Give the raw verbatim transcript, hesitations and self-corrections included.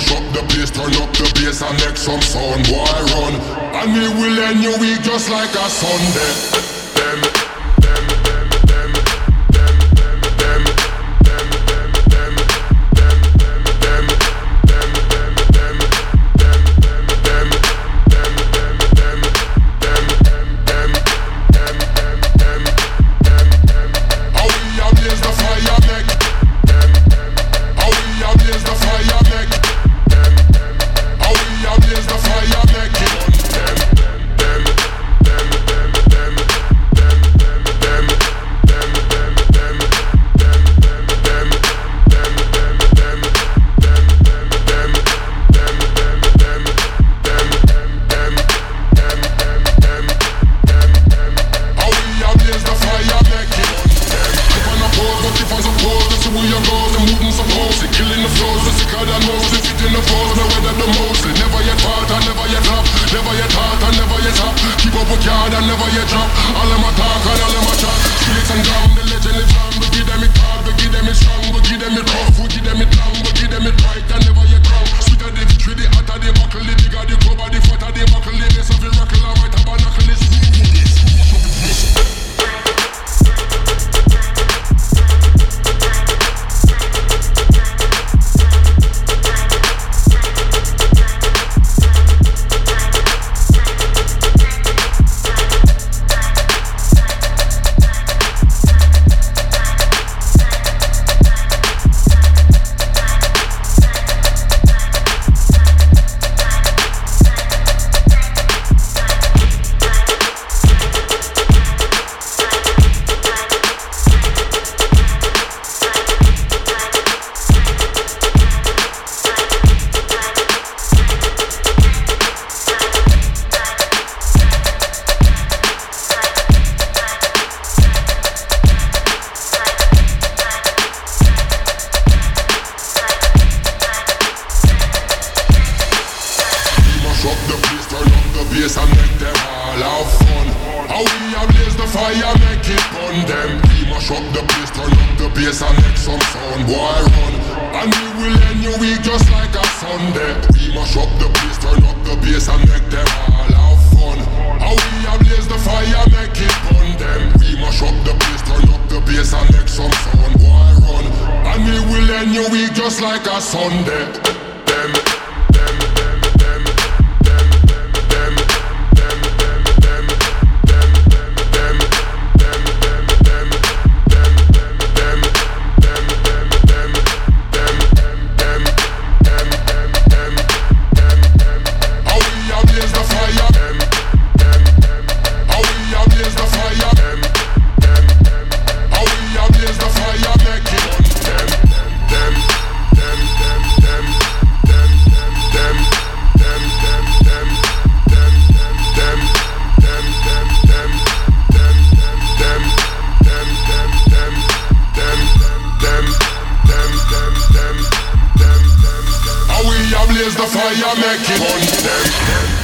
mash up the place, turn up the bass and make some sound, boy run. And we will end your week just like a Sunday. Them, them, them, them, them, them, them, them, them, them, them, them, them, them, them, them, them. How we a blaze the fire make. How we a blaze the fire make. How we a blaze the fire make it. Them, them, them, them, them, them, them, them, them, them, them, them, them, them, them, them, them, them, them, them. How we a blaze the fire make it. If I'm not pose, but if I'm supposed to see where you go, then moving supposed to killing the flows, the sicker than most, if it in the flows, no weather the most. Never yet part and never yet drop, never yet heart and never yet top. Keep up with yard and never yet drop. All them a talk and all them a chat. Felix and Drum, the legend lives on. We give them it hard, we give them it strong, we give them it rough, we give them it long, we give them it right and never yet wrong. Sweeter the victory, the hotter the buckle, the bigger the cover, the fatter the buckle, the base of the rockle, I might have a knuckle, it's up the place, turn up the bass and make them all have fun. How we a blaze the fire, make it burn them. We mash up the place, turn up the bass and make some sound, boy run. And we will end your week just like a Sunday. We mash up the place, turn up the bass and make them all have fun. How we a blaze the fire, make it burn them. We mash up the place, turn up the bass and make some sound, boy run. And we will end your week just like a Sunday. Them. Blaze the fire, make it burn them.